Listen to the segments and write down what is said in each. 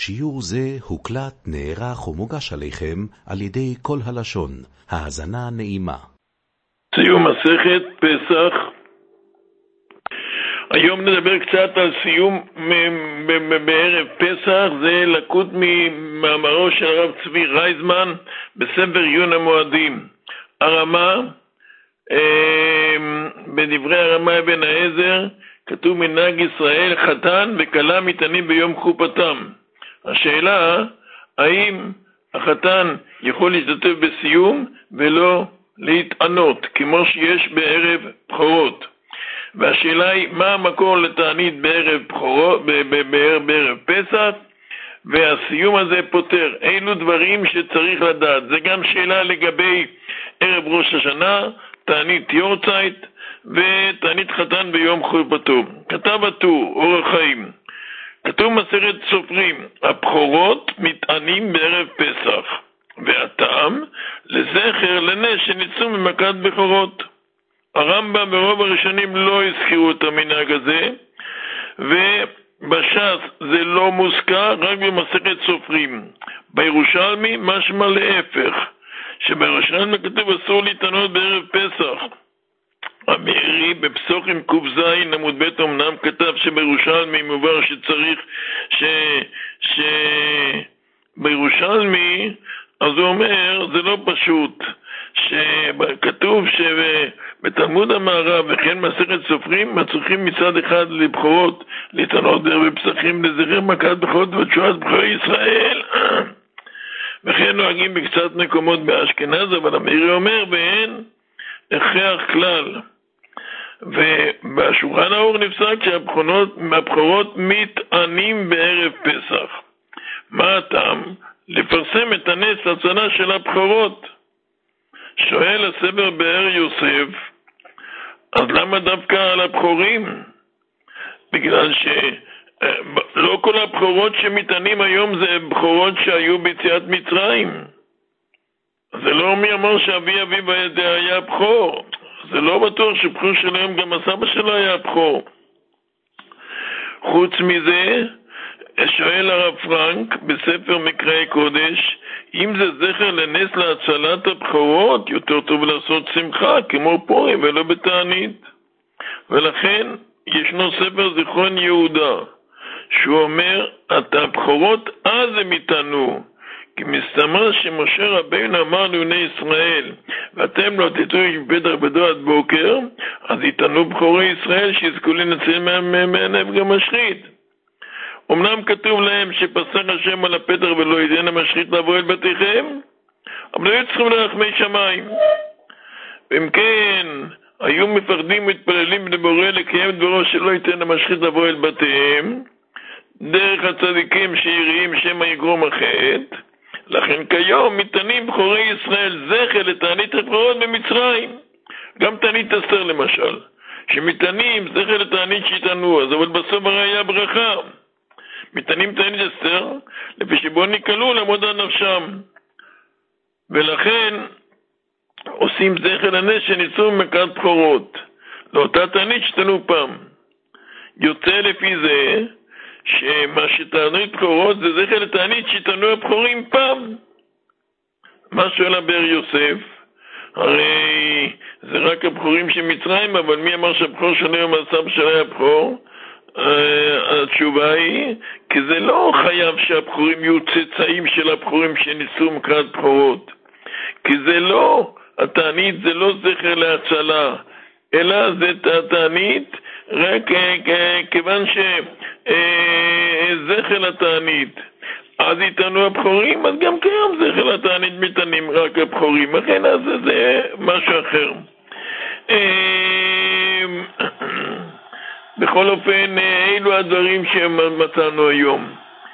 שיעור זה הוקלט, נערך ומוגש עליכם על ידי כל הלשון. האזנה נעימה. סיום מסכת פסח. היום נדבר קצת על סיום בערב פסח. זה לקוט ממאמרו של הרב צבי רייזמן בספר עיון המועדים. הרמה, בדברי הרמה אבן העזר כתוב מנהג ישראל חתן וכלה מתענים ביום חופתם. השאלה, האם החתן יכול להשתתף בסיום ולא להתענות כמו שיש בערב בחורות? והשאלה היא, מה המקור לתענית בערב בחורות, בערב פסח? והסיום הזה פותר אילו דברים שצריך לדעת. זה גם שאלה לגבי ערב ראש השנה, תענית יורצייט ותענית חתן ביום חופתו. כתב הטור אורח חיים, כתוב מסכת סופרים, הבכורות מתענים בערב פסח, והטעם לזכר לנס שניצלו ממכת בכורות. הרמב"ם ברוב הראשונים לא הזכירו את המנהג הזה, ובש"ס זה לא מוזכר, רק במסכת סופרים. בירושלמי משמע להפך, שבירושלמי כתוב אסור להתענות בערב פסח. המאירי בפסוחים ק"ז עמוד ב' אמנם כתב שבירושלמי מובהר שצריך בירושלמי, אז הוא אומר זה לא פשוט, שכתוב שבתלמוד המערב וכן מסכת סופרים מצריכים מצד אחד לבחורות להתענות בערב פסחים לזכר מכת בכורות ותשועת בכורי ישראל, וכן נוהגים בקצת מקומות באשכנז, אבל המאירי אומר ואין הכרח כלל. ובשולחן ערוך נפסק שהבכורות מתענים בערב פסח. מה הטעם? לפרסם את הנס הצנה של הבכורות. שואל הספר באר יוסף, אז למה דווקא על הבכורים? בגלל שלא כל הבכורות שמתענים היום זה בכורות שהיו ביציאת מצרים. זה לא מי אמר שאבי אביו היה בכור. זה לא בטוח שבכור שלהם גם הסבא שלו היה בכור. חוץ מזה, שואל הרב פרנק בספר מקראי קודש, אם זה זכר לנס להצלת הבכורות, יותר טוב לעשות שמחה כמו פורים ולא בתענית. ולכן ישנו ספר זיכרון יהודה, שהוא אומר, את הבכורות אז הם יתענו, כי מסתמר שמשה רבינו אמר לבני ישראל, ואתם לא תיתנו פתח בדור עד בוקר, אז יתענו בכורי ישראל שיזכו לנצל מהנפג המשחית. אמנם כתוב להם שפסח השם על הפתח ולא ייתן המשחית לבוא אל בתיכם, אבל היו צריכים לרחמי שמיים. ואם כן, היו מפחדים ומתפללים לבורא לקיים דברו שלא ייתן המשחית לבוא אל בתיהם, דרך הצדיקים שיראים שמא יגרום החטא. לכן כיום מתענים בכורי ישראל זכר לתענית הבכורות במצרים. גם תענית אסתר למשל, שמתענים זכר לתענית שיתענו, אז אבל בסוף הרי היה ברכה. מתענים תענית אסתר לפי שבו נקלו לעמוד על נפשם, ולכן עושים זכר לנס שניצלו ממכת בכורות לאותה תענית שתענו פעם. יוצא לפי זה שמה שתענית בכורות זה זכר לתענית שתענו הבכורים פעם. מה שואל הבאר יוסף? הרי זה רק הבכורים של מצרים, אבל מי אמר שהבכור שונה מהסבא שלו היה בכור? התשובה היא, כי זה לא חייב שהבכורים יהיו צאצאים של הבכורים שניסו מכת בכורות. כי זה לא, התענית זה לא זכר להצלה, אלא זה התענית רק כיוון שזכר לתענית אז יתענו הבכורים, אז גם כיום זכר לתענית מתענים רק הבכורים, לכן אז זה משהו אחר. בכל אופן, אילו הדברים שמצאנו היום.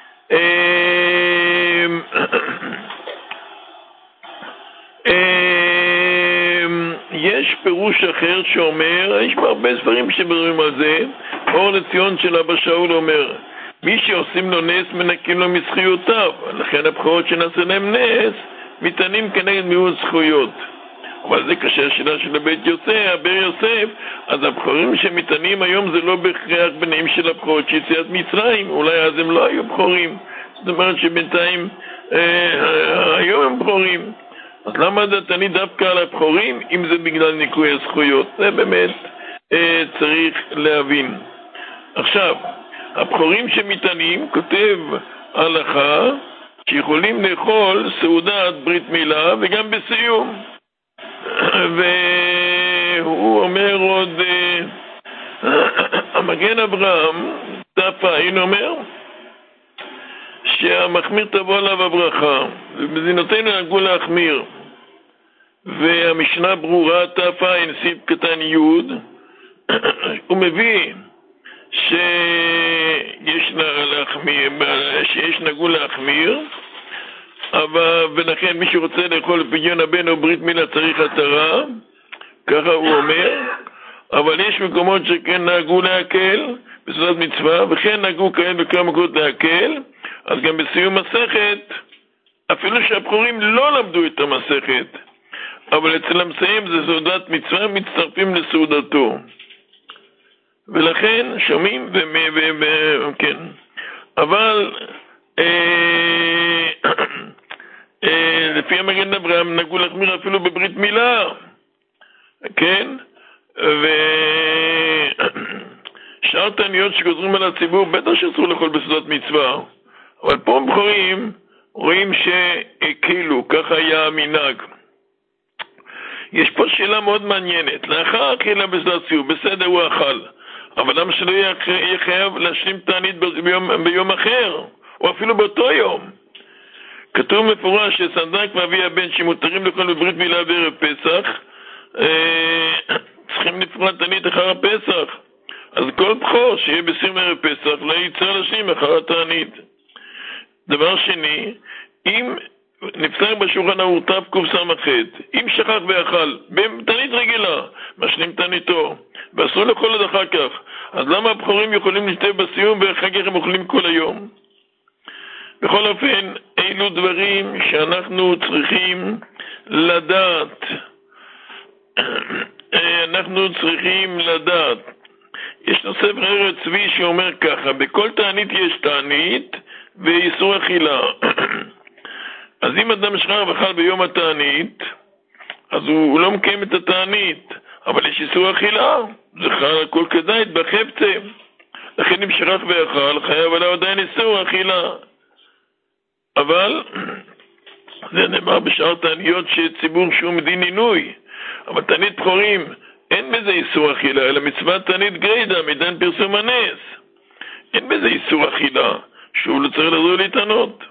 יש פירוש אחר שאומר, יש הרבה ספרים שמדברים על זה, אור לציון של אבא שאול אומר, מי שעושים לו נס מנקים לו מזכויותיו, לכן הבכורות שנעשה להם נס מתענים כנגד מיעוט זכויות. אבל זה קשה השאלה של הבית יוסף, הבאר יוסף, אז הבכורים שמתענים היום זה לא בהכרח בנים של הבכורות שיציאת מצרים, אולי אז הם לא היו בכורים, זאת אומרת שבינתיים היום הם בכורים. אז למה זה תענית דווקא על הבכורים, אם זה בגלל ניקוי הזכויות? זה באמת צריך להבין. עכשיו, הבכורים שמתענים, כותב הלכה, שיכולים לאכול סעודת ברית מילה וגם בסיום. והוא אומר עוד, המגן אברהם, תפאין אומר, שהמחמיר תבוא עליו הברכה, ובמדינותינו נהגו להחמיר. והמשנה ברורה, תפאין, סעיף קטן י', הוא מביא שיש נהגו להחמיר, ולכן מי שרוצה לאכול פדיון הבן או ברית מילה צריך התרה, ככה הוא אומר, אבל יש מקומות שכן נהגו להקל בסעודת מצווה, וכן נהגו כאלה בכמה מקומות להקל. אז גם בסיום מסכת, אפילו שהבכורים לא למדו את המסכת, אבל אצל המסיים זה סעודת מצווה, מצטרפים לסעודתו. ולכן שומעים כן. אבל לפי המגן אברהם נהגו להחמיר אפילו בברית מילה, כן? ושאר תעניות שגוזרים על הציבור בטח שאסור לאכול בסעודת מצווה, אבל פה בכורים רואים שהקילו, ככה היה המנהג. יש פה שאלה מאוד מעניינת. לאחר אכילה בסעודת ציבור, בסדר הוא אכל, אבל למה שלא יהיה חייב להשלים תענית ביום אחר, או אפילו באותו יום? כתוב מפורש שסנדק ואבי הבן שמותרים לאכול בברית מילה בערב פסח, צריכים לפרוע תענית אחר הפסח. אז כל בכור שיהיה בסיום ערב פסח לא יצטרך להשלים אחר התענית. דבר שני, אם נפסק בשולחן ערוך תקס"ח, אם שכח ואכל בתענית רגילה, משלים תעניתו ואסור לאכול עד אחר כך, אז למה הבכורים יכולים להשתתף בסיום ואחר כך הם אוכלים כל היום? בכל אופן, אילו דברים שאנחנו צריכים לדעת. אנחנו צריכים לדעת. יש ספר ארץ צבי שאומר ככה, בכל תענית יש תענית ואיסור אכילה. אז אם אדם שכח ואכל ביום התענית, אז הוא לא מקיים את התענית, אבל יש איסור אכילה, זה חל הכל כדאית בחפצה. לכן אם שכח ואכל, חייב עליו עדיין איסור אכילה. אבל זה נאמר בשאר תעניות שציבור שהוא מדין עינוי, אבל תענית בכורים אין בזה איסור אכילה, אלא מצוות תענית גרידא מדין פרסום הנס. אין בזה איסור אכילה, שהוא לא צריך לחזור להתענות.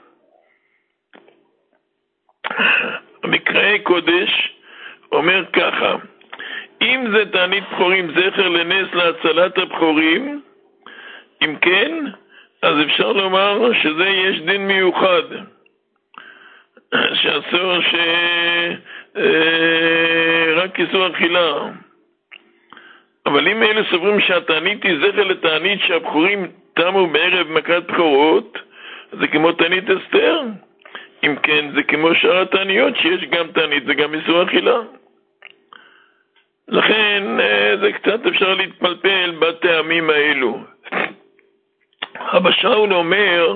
המקראי קודש אומר ככה, אם זה תענית בכורים זכר לנס להצלת הבכורים, אם כן, אז אפשר לומר שזה יש דין מיוחד, שאסור רק איסור אכילה. אבל אם אלה סוברים שהתענית היא זכר לתענית שהבכורים תמו בערב מכת בכורות, זה כמו תענית אסתר. אם כן, זה כמו שאר התעניות שיש גם תענית וגם איסור אכילה. לכן זה קצת אפשר להתפלפל בטעמים האלו. אבא שאול אומר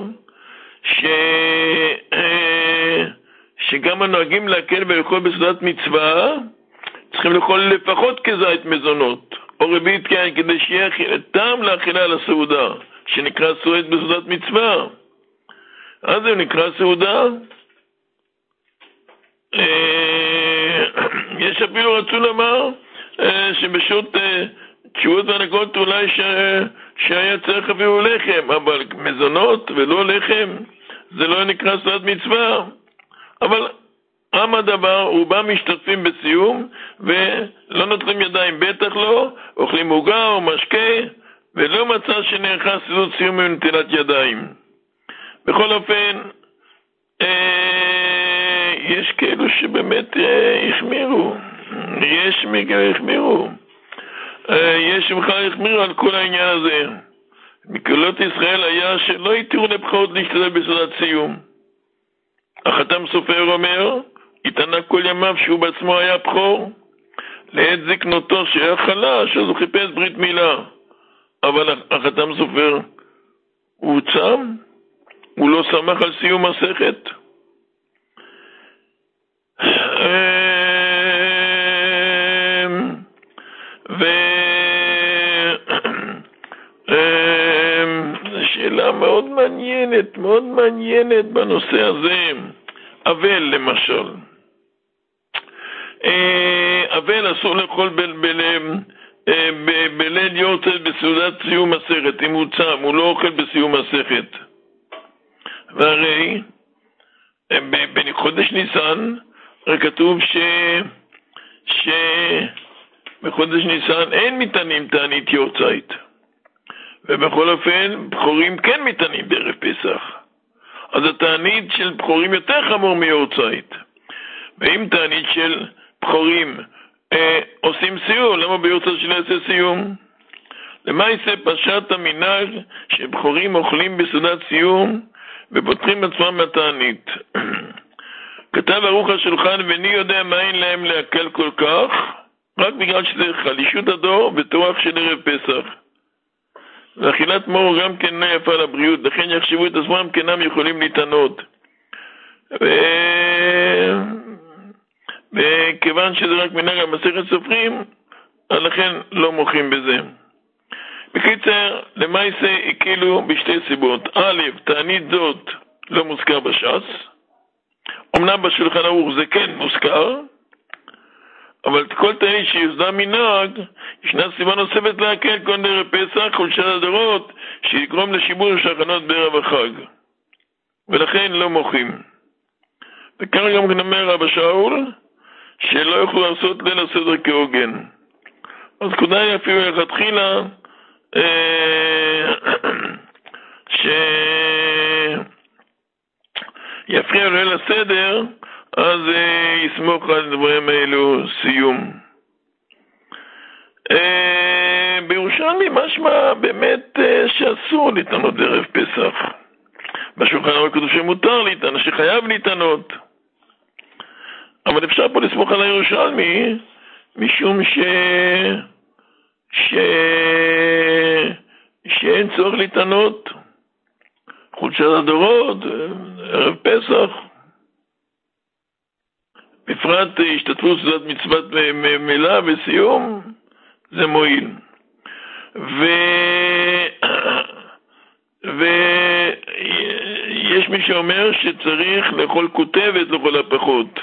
שגם הנוהגים להקל ולאכול בסעודת מצווה צריכים לאכול לפחות כזית מזונות או רבית כן, כדי שיהיה טעם לאכילה על הסעודה, שנקרא סועד בסעודת מצווה. אז זה נקרא סעודה. יש אפילו רצו לומר שבשעות תשועות והנקות אולי שהיה צריך אפילו לחם, אבל מזונות ולא לחם זה לא נקרא סעודת מצווה. אבל עם הדבר, רובם משתתפים בסיום ולא נוטלים ידיים, בטח לא אוכלים עוגה או משקה, ולא מצא שנערכה סעודת סיום מנטילת ידיים. בכל אופן, יש כאלו שבאמת החמירו, יש החמירו, יש בכלל החמירו על כל העניין הזה. מקהילות ישראל היה שלא יתירו לבכורות להשתתף בסעודת סיום. החתם סופר אומר, התענה כל ימיו שהוא בעצמו היה בכור, לעת זקנותו שהיה חלש, אז הוא חיפש ברית מילה. אבל החתם סופר הוא צם, הוא לא שמח על סיום מסכת. שאלה מאוד מעניינת בנושא הזה. אבל למשל, אבל אסור לאכול בליל יורצייט בסעודת סיום מסכת. אם הוא צם, הוא לא אוכל בסיום מסכת. והרי בחודש ניסן כתוב שבחודש ניסן אין מטענים תענית יורצייט, ובכל אופן בחורים כן מטענים בערב פסח. אז התענית של בחורים יותר חמור מיורצייט. ואם תענית של בחורים עושים סיום, למה ביורצייט שלא יעשה סיום? למעשה פשט המנהג שבחורים אוכלים בסעודת סיום ופותחים עצמם מהתענית. כתב ערוך השולחן, ואני יודע מה אין להם להקל כל כך, רק בגלל שזה חלישות הדור וטורח של ערב פסח. ואכילת מור גם כן לא יפה לבריאות, לכן יחשבו את עצמם כנם יכולים להתענות. וכיוון שזה רק מנהג המסכת סופרים, לכן לא מוחים בזה. בקיצר, למעשה הקילו בשתי סיבות. א', תענית זאת לא מוזכר בש"ס. אמנם בשולחן ערוך זה כן מוזכר, אבל כל תענית שיוסדה מנהג, ישנה סיבה נוספת להקל כל ערב פסח, חולשת הדורות, שיגרום לשיבוש שחנות בערב החג. ולכן לא מוחים. וכך גם אומר רבא שאול, שלא יוכלו לעשות ליל הסדר כהוגן. אז כדאי אפילו לכתחילה, שיפריע ליל הסדר, אז יסמוך על דברים האלו סיום. בירושלמי משמע באמת שאסור להתענות בערב פסח. בשולחן ערוך כתוב שמותר להתענות, שחייב להתענות. אבל אפשר פה לסמוך על הירושלמי, משום שאין צורך להתענות. חולשת הדורות, ערב פסח. בפרט השתתפות סעודת מצוות מילה וסיום, זה מועיל. ויש מי שאומר שצריך לאכול כותבת לכל הפחות.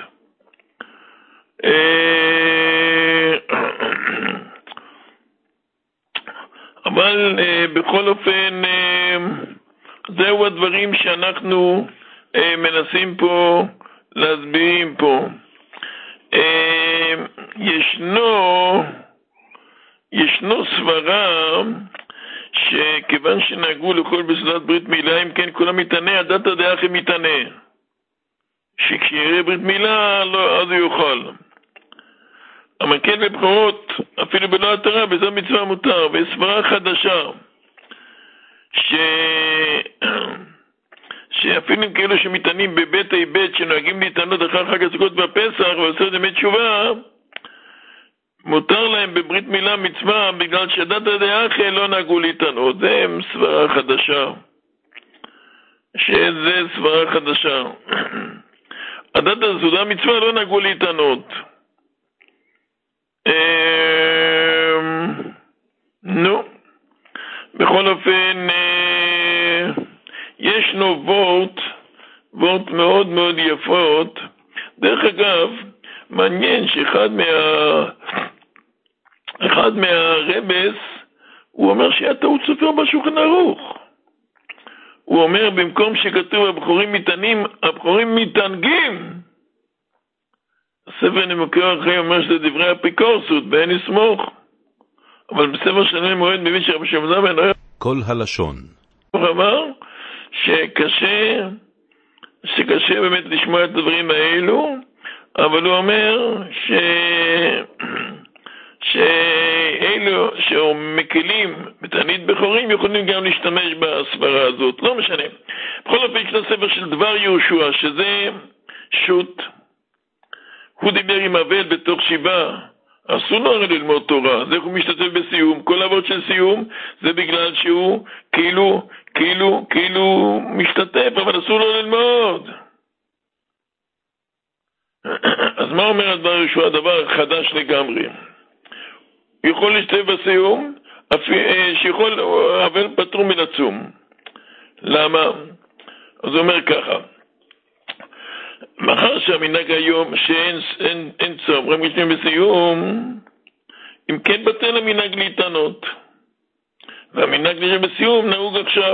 אבל בכל אופן זהו הדברים שאנחנו מנסים פה להסביר פה. ישנו סברה שכיוון שנהגו לכל בסעודת ברית מילה, אם כן כולם מתענה, הדתא דאחי מתענה, שכשיראה ברית מילה לא, אז הוא יאכל. אבל כן בבחורות, אפילו בלא התרה, בזו מצווה מותר. וסברה חדשה, שאפילו אם כאלו שמתענים בבית בית שנוהגים להתענות אחר חג הסוכות והפסח ועושה דמי תשובה, מותר להם בברית מילה מצווה, בגלל שדתא דאחי לא נהגו להתענות. זה סברה חדשה. שזה סברה חדשה. הדתא סעודה מצווה לא נהגו להתענות. בכל אופן, ישנו וורט מאוד מאוד יפות. דרך אגב, מעניין שאחד מהרבס, הוא אומר שהיה טעות סופר בשולחן ערוך. הוא אומר, במקום שכתוב הבחורים מתענים, הבחורים מתענגים. הספר נמוקר אחרי אומר שזה דברי אפיקורסות, ואין לסמוך. אבל בספר שני מועד מבין שרבי שמעון בן אויה כל הלשון. הוא אמר שקשה באמת לשמוע את הדברים האלו, אבל הוא אומר שאלו שמקלים בתענית בחורים יכולים גם להשתמש בסברה הזאת. לא משנה. בכל אופן יש ספר של דבר יהושע, שזה שוט. הוא דיבר עם אבל בתוך שבעה אסור לו הרי ללמוד תורה, אז איך הוא משתתף בסיום? כל העבוד של סיום זה בגלל שהוא כאילו משתתף, אבל אסור לו ללמוד. אז מה אומר הדבר שהוא הדבר חדש לגמרי? יכול להשתתף בסיום, שיכול, אבל פטור מן הצום. למה? אז הוא אומר ככה, מאחר שהמנהג היום שאין צום, רק משתתף בסיום, אם כן בטל המנהג להתענות. והמנהג להשתתף בסיום נהוג עכשיו.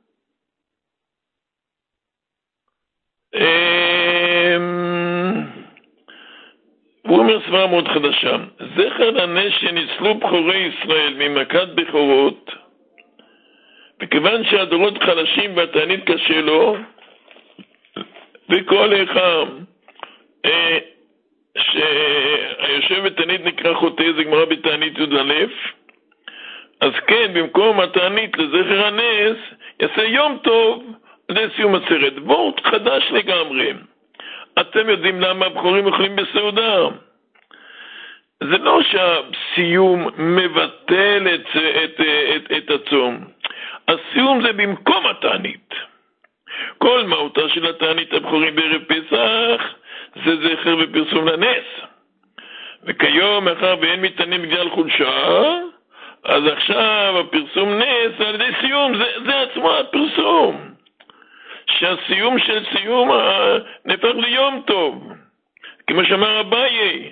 הוא אומר סברה מאוד חדשה, זכר לנס שניצלו בחורי ישראל ממכת בכורות, וכיוון שהדורות חלשים והתענית קשה לו, וכל אחד שהיושב בתענית נקרא חוטא, זה גמרא בתענית י"א, אז כן, במקום התענית לזכר הנס, יעשה יום טוב לסיום הסרט. וורט חדש לגמרי. אתם יודעים למה הבחורים אוכלים בסעודה? זה לא שהסיום מבטל את הצום. הסיום זה במקום התענית. כל מהותה של התענית הבחורים בערב פסח זה זכר ופרסום לנס. וכיום, מאחר ואין מתענים בגלל חולשה, אז עכשיו הפרסום נס על ידי סיום, זה עצמו הפרסום. שהסיום של סיום נפך ליום טוב. כמו שאמר אביי,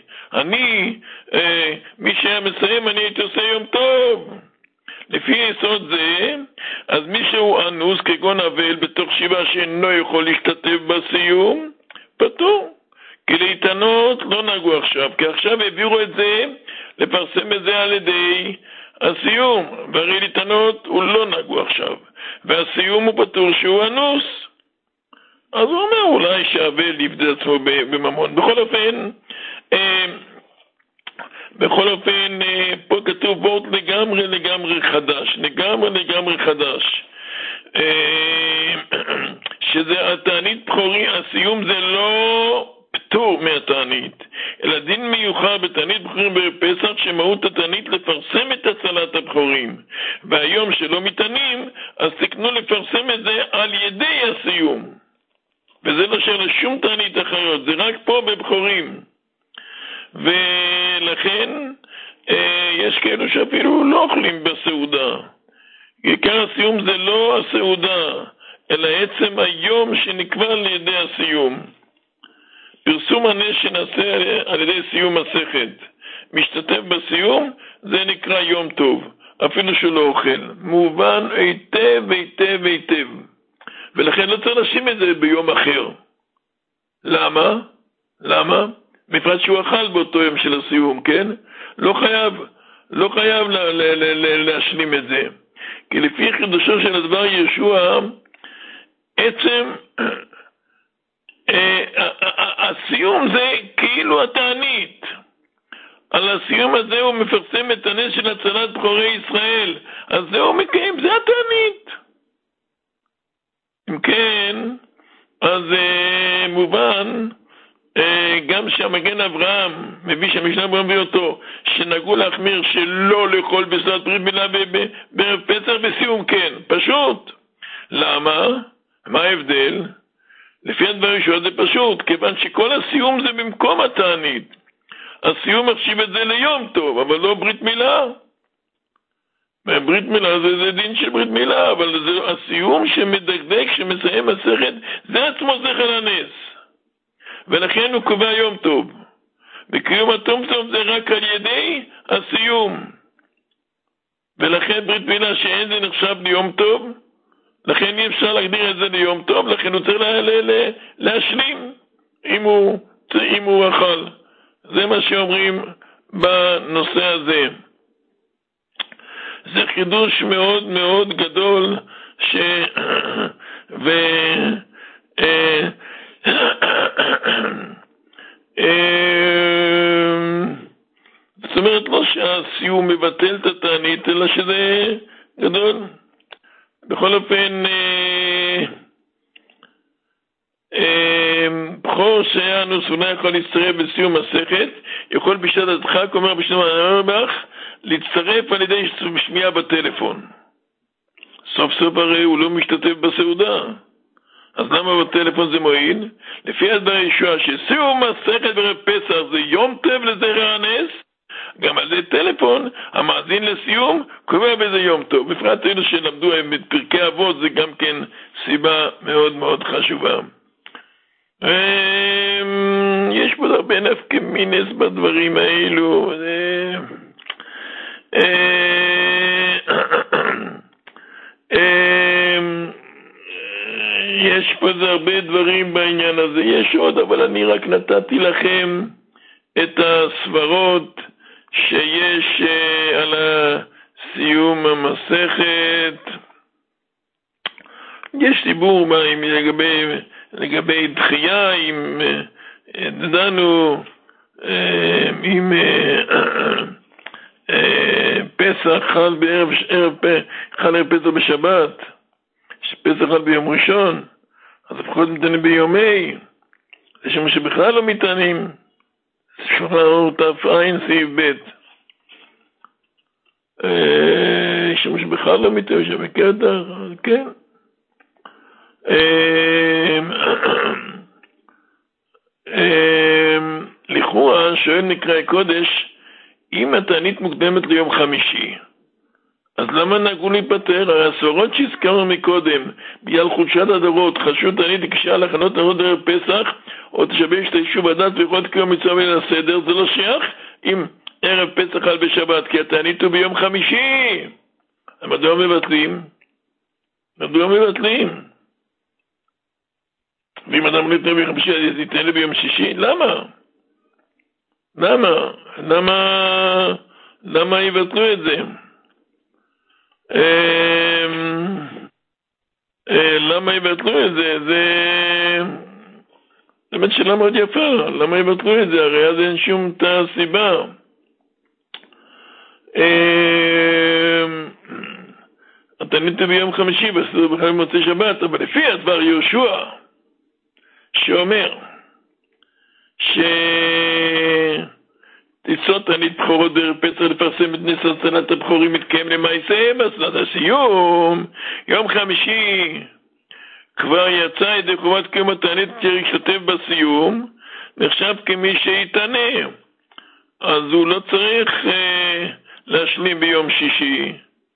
מי שהיה מסיים, אני הייתי עושה יום טוב. לפי יסוד זה, אז מי שהוא אנוס כגון אבל בתוך שבעה שאינו יכול להשתתף בסיום, פטור. כי להתענות לא נגעו עכשיו, כי עכשיו העבירו את זה, לפרסם את זה על ידי הסיום, והרי להתענות הוא לא נגעו עכשיו, והסיום הוא פטור שהוא אנוס. אז הוא אומר אולי שהאבל יפדה עצמו בממון. בכל אופן, פה כתוב וורט לגמרי חדש. שזה התענית בחורי, הסיום זה לא פטור מהתענית, אלא דין מיוחד בתענית בחורים בפסח, שמהות התענית לפרסם את הצלת הבחורים, והיום שלא מתענים, אז תקנו לפרסם את זה על ידי הסיום, וזה לא שאלה שום תענית אחרות, זה רק פה בבחורים. ולכן יש כאלו שאפילו לא אוכלים בסעודה. עיקר הסיום זה לא הסעודה, אלא עצם היום שנקבע על ידי הסיום. פרסום הנס שנעשה על ידי סיום מסכת, משתתף בסיום, זה נקרא יום טוב, אפילו שהוא לא אוכל. מובן היטב. ולכן לא צריך לשים את זה ביום אחר. למה? בפרט שהוא אכל באותו יום של הסיום, כן? לא חייב להשלים את זה. כי לפי חידושו של הדבר ישוע, עצם הסיום זה כאילו התענית. על הסיום הזה הוא מפרסם את הנס של הצלת בחורי ישראל. אז זה הוא מקיים, זה התענית. אם כן, אז מובן, גם שהמגן אברהם, מביא שהמשנה אברהם מביא אותו, שנגעו להחמיר שלא לאכול בסעודת ברית מילה בערב פסח בסיום, כן, פשוט. למה? מה ההבדל? לפי הדברים שהוא זה פשוט, כיוון שכל הסיום זה במקום התענית. הסיום מחשיב את זה ליום טוב, אבל לא ברית מילה. ברית מילה זה דין של ברית מילה, אבל זה הסיום שמדקדק, שמסיים מסכת, זה עצמו זכר הנס. ולכן הוא קובע יום טוב. וקיום התום טוב זה רק על ידי הסיום. ולכן ברית מילה שאין זה נחשב ליום טוב, לכן אי אפשר להגדיר את זה ליום טוב, לכן הוא צריך להשלים אם הוא אכל. זה מה שאומרים בנושא הזה. זה חידוש מאוד מאוד גדול זאת אומרת לא שהסיום מבטל את התענית, אלא שזה גדול. בכל אופן, הבכור שהיה אנוס ולא יכול להצטרף בסיום מסכת, יכול בשעת הדחק, אומר בשלום הרמב"ח, להצטרף על ידי שמיעה בטלפון. סוף סוף הרי הוא לא משתתף בסעודה. אז למה בטלפון זה מועיל? לפי הדבר ישוע שסיום מסכת בערב פסח זה יום טוב לזכר הנס, גם על זה טלפון, המאזין לסיום, קובע בזה יום טוב. בפרט אלו שלמדו את פרקי אבות, זה גם כן סיבה מאוד מאוד חשובה. יש פה הרבה נפקא מינס בדברים האלו. יש פה הרבה דברים בעניין הזה, יש עוד, אבל אני רק נתתי לכם את הסברות שיש על סיום המסכת. יש דיבור לגבי דחייה, אם דנו אם פסח חל ערב פסח בשבת, שפסח חל ביום ראשון, אז לפחות מתענים ביומי, זה שמה שבכלל לא מתענים. שולחן ערוך תע"ע סעיף ב', שמה שבכלל לא מתענים, שבקטע, כן. לכאורה שואל נקרא קודש, אם התענית מוקדמת ליום חמישי, אז למה נהגו להיפטר? הרי הסברות שהזכרנו מקודם, בגלל חודשת הדורות, חשוב תענית לקשה להכנות הדורות ערב פסח, או תשבש את היישוב הדת ויכול תקרוא מצווה מן הסדר, זה לא שייך אם ערב פסח חל בשבת, כי התענית הוא ביום חמישי. מדוע מבטלים? ואם אדם נתן ביום חמישי, אז ייתן לי ביום שישי? למה יבטלו את זה? למה יבטלו את זה? זה באמת שאלה מאוד יפה. למה יבטלו את זה? הרי אז אין שום סיבה. התענית ביום חמישי, בסדר בכלל מוצאי שבת, אבל לפי הדבר יהושע, שאומר טיסות תענית בכורות בערב פסח לפרסם את נס הצלת הבכורים מתקיים למעשה בסלת הסיום. יום חמישי כבר יצא ידי חובת קיום התענית להשתתף בסיום, נחשב כמי שיתענה, אז הוא לא צריך להשלים ביום שישי.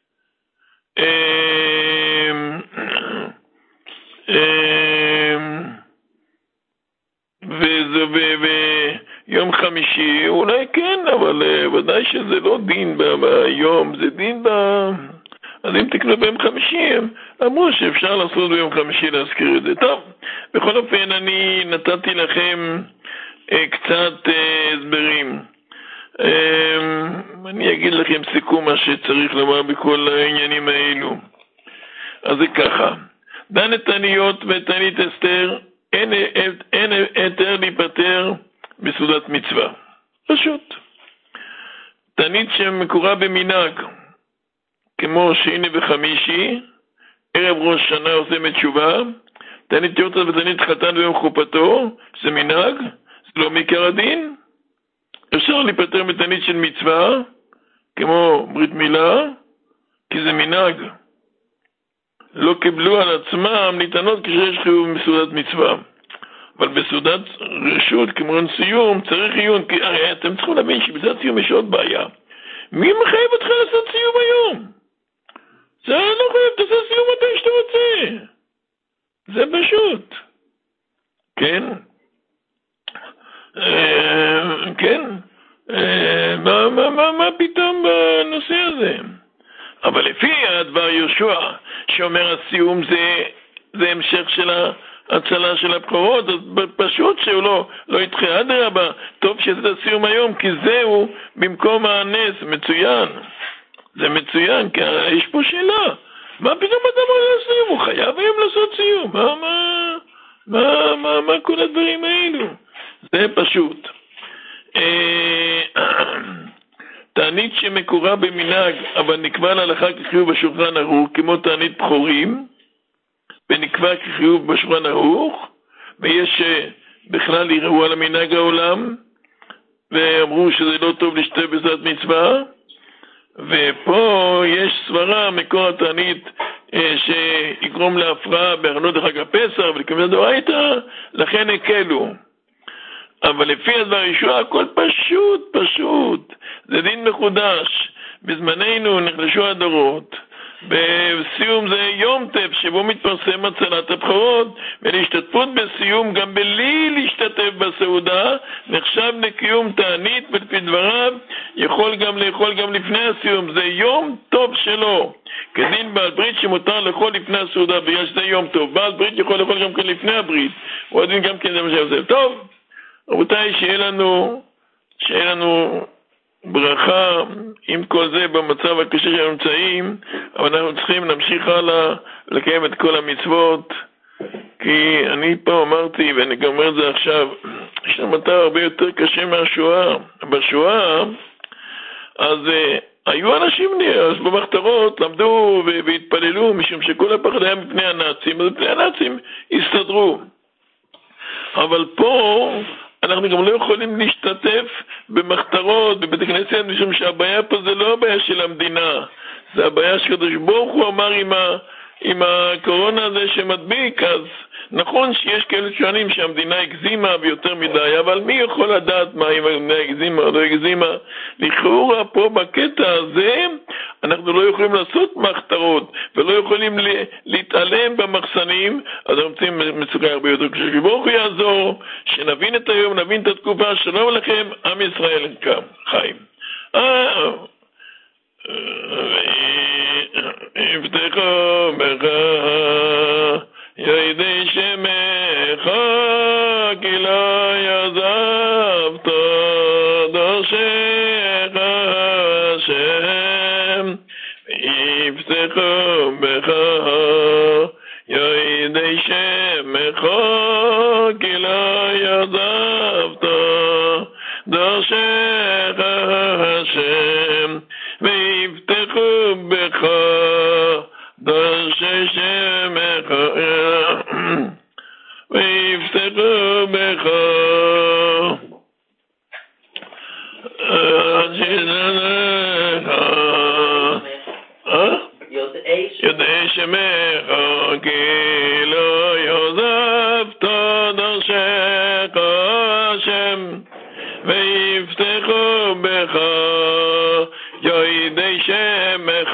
ויום חמישי אולי כן, אבל ודאי שזה לא דין ביום, זה דין אז אם תקנו ביום חמישי, אמרו שאפשר לעשות ביום חמישי להזכיר את זה. טוב, בכל אופן אני נתתי לכם קצת הסברים. אני אגיד לכם סיכום מה שצריך לומר בכל העניינים האלו. אז זה ככה, דן תעניות ותענית אסתר, אין היתר להיפטר בסעודת מצווה. פשוט. תענית שמקורה במנהג, כמו שהנה וחמישי, ערב ראש שנה עושים תשובה, תענית יורצת ותענית חתן ביום חופתו, זה מנהג, זה לא מעיקר הדין. אפשר להיפטר מתענית של מצווה, כמו ברית מילה, כי זה מנהג. לא קיבלו על עצמם ניתנות כשיש חיוב בסעודת מצווה. אבל בסעודת רשות, כמו סיום, צריך עיון, כי הרי אתם צריכים להבין שבסעודת סיום יש עוד בעיה. מי מחייב אותך לעשות סיום היום? זה לא חייב, תעשה סיום מתי שאתה רוצה. זה פשוט. כן? כן? מה פתאום בנושא הזה? אבל לפי הדבר יהושע, שאומר הסיום זה המשך של ההצלה של הבכורות, אז פשוט שהוא לא ידחה. אדרבה, טוב שזה הסיום היום, כי זהו במקום הנס. מצוין. זה מצוין, כי יש פה שאלה. מה פתאום אדם אומר לסיום? הוא חייב היום לעשות סיום. מה כל הדברים האלו? זה פשוט. תענית שמקורה במנהג, אבל נקבע להלכה כחיוב בשולחן ערוך, כמו תענית בכורים, ונקבע כחיוב בשולחן ערוך, ויש בכלל יראו על המנהג העולם, ואמרו שזה לא טוב לשתה בזאת מצווה, ופה יש סברה מקור התענית שיגרום להפרעה בהכנות לחג הפסח ולקבל דאורייתא, לכן הקלו. אבל לפי הדבר ישוע הכל פשוט, זה דין מחודש. בזמננו נחלשו הדורות, בסיום זה יום טף שבו מתפרסם הצלת הבכורות, ולהשתתפות בסיום גם בלי להשתתף בסעודה נחשב לקיום תענית, ולפי דבריו יכול גם לאכול גם לפני הסיום, זה יום טוב שלו, כדין בעל ברית שמותר לאכול לפני הסעודה בגלל שזה יום טוב. בעל ברית יכול לאכול גם כן לפני הברית, הוא עדין גם כן זה מה שזה טוב. רבותיי, שיהיה לנו ברכה עם כל זה במצב הקשה שאנחנו נמצאים, אבל אנחנו צריכים להמשיך הלאה לקיים את כל המצוות, כי אני פה אמרתי ואני גם אומר את זה עכשיו, יש לנו מצב הרבה יותר קשה מהשואה. בשואה אז היו אנשים אז במחתרות למדו והתפללו, משום שכל הפחד היה מפני הנאצים, אז מפני הנאצים הסתדרו. אבל פה אנחנו גם לא יכולים להשתתף במחתרות בבית הכנסת, משום שהבעיה פה זה לא הבעיה של המדינה, זה הבעיה שקדוש ברוך הוא אמר עם הקורונה הזה שמדביק. אז נכון שיש כאלה שואלים שהמדינה הגזימה ויותר מדי, אבל מי יכול לדעת מה אם המדינה הגזימה או לא הגזימה? לכאורה פה בקטע הזה אנחנו לא יכולים לעשות מחתרות ולא יכולים להתעלם במחסנים, אז אנחנו רוצים מצוקה הרבה יותר קשה. ברוך הוא יעזור, שנבין את היום, נבין את התקופה. שלום לכם, עם ישראל קם חיים. יפתחו בך ידי שמך, כי לא יעזבת דורשך השם. יפתחו בך ידי שמך, כי לא יעזבת דורשך השם. ויפתחו בך דורשי שמך, ויפתחו בך יודעי שמך, כי לא יעזבת דורשך השם. ויפתחו בך ידי שמך,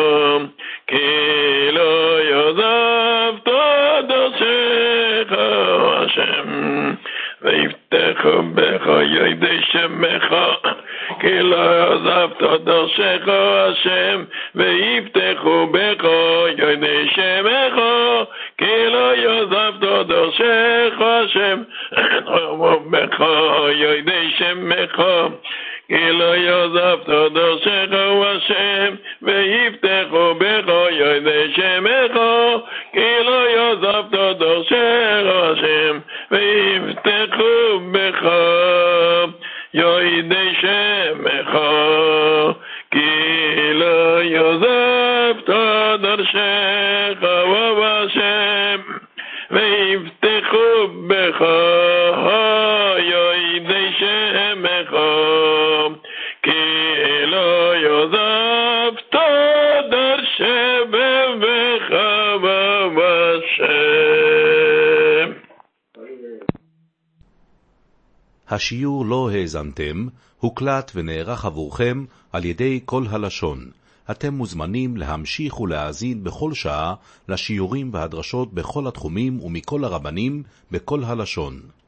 כי לא יעזבת דורשך השם. ויפתחו בך ידי שמך, כי לא יעזבת דורשך השם. ויפתחו בך ידי שמך, כי לא יעזבת דורשך השם. בך ידי שמך, כי לא יעזבת דורשך השם. ויפתחו בך ידי שמך, כי לא יעזבת דורשך השם. ויפתחו בך ידי שמך, כי לא יעזבת דורשך השם. ויפתחו בך ידי שמך, כי לא יעזבת דורשך השם. השיעור לא האזנתם, הוקלט ונערך עבורכם על ידי כל הלשון. אתם מוזמנים להמשיך ולהאזין בכל שעה לשיעורים והדרשות בכל התחומים ומכל הרבנים בכל הלשון.